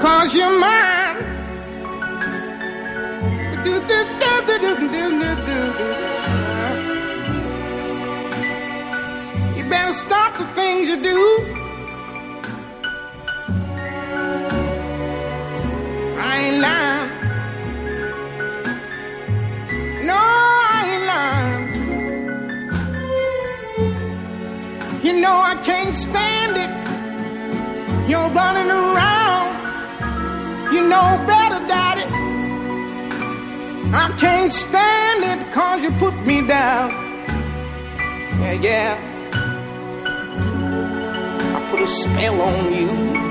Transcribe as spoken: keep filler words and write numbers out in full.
cause you're mine. Do, do, do, do, do, do, do, do. You better stop the things you do. I ain't lying. No, I ain't lying. You know I can't stand it. You're running around. You know better, Daddy. I can't stand it cause you put me down. Yeah, yeah. I put a spell on you.